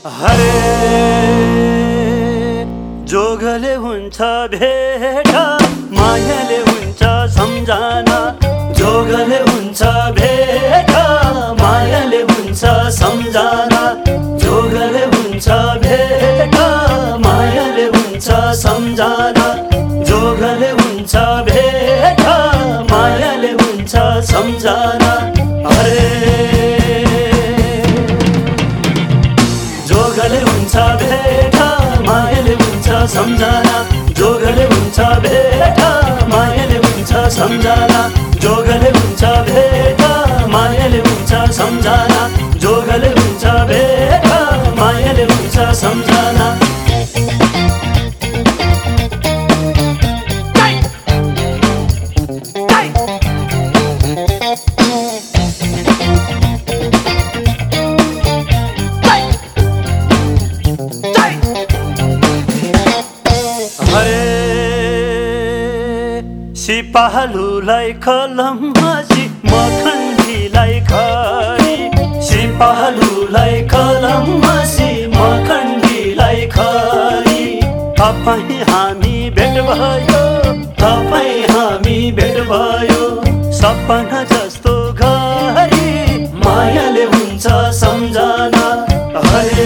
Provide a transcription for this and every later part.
हरे जोगले हुन्छ भेट मायाले हुन्छ सम्झना जोगले हुन्छ भेट मायाले हुन्छ सम्झना जोगले हुन्छ भेट मायाले हुन्छ सम्झना जोगले हुन्छ भेट मायाले हुन्छ सम्झना हरे जोगले हुन्छ भेट मायाले हुन्छ सम्झना जोगले हुन्छ भेट मायाले हुन्छ सम्झना जोगले हुन्छ भेट मायाले हुन्छ सम्झना जोगले हुन्छ भेट मायाले हुन्छ सम्झना सिपालुलाई कलमसी मखण्डीलाई खरी सिपालुलाई कलमसी मखण्डीलाई खरी तपाईँ हामी भेट भयो तपाईँ हामी भेट भयो सपना जस्तो गरी मायाले हुन्छ सम्झना हरे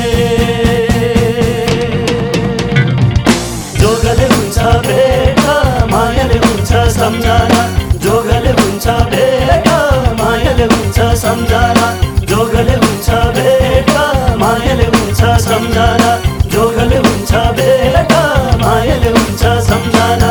जोगले हुन्छ भेट मायाले हुन्छ सम्झना जोगले हुन्छ भेट मायाले हुन्छ सम्झना जोगले हुन्छ भेट मायाले हुन्छ सम्झना जोगले हुन्छ भेट मायाले हुन्छ सम्झना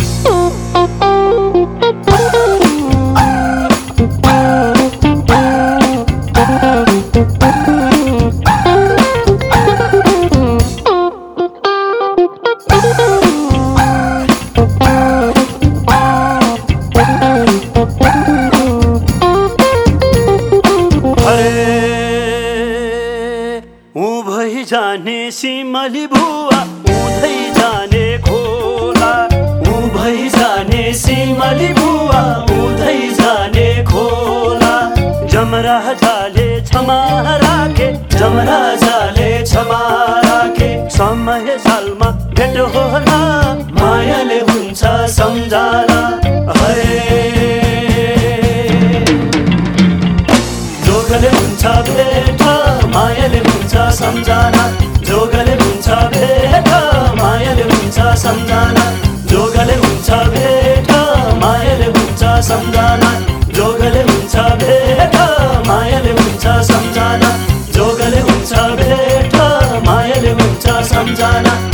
उभै जाने सिमली बुवा उधै जाने खोला उभै जाने सिमली बुवा उधै जाने खोला जमराजाले क्षमा राखे जमराजाले क्षमा राखे समय सालमा भेट होला मायाले हुन्छ सम्झना हरे जोगले हुन्छ भेट मायाले हुन्छ सम्झना जोगले हुन्छ भेट मायाले हुन्छ सम्झना जोगले हुन्छ भेट मायाले हुन्छ सम्झना जोगले हुन्छ भेट मायाले हुन्छ सम्झना जोगले हुन्छ भेट मायाले हुन्छ सम्झना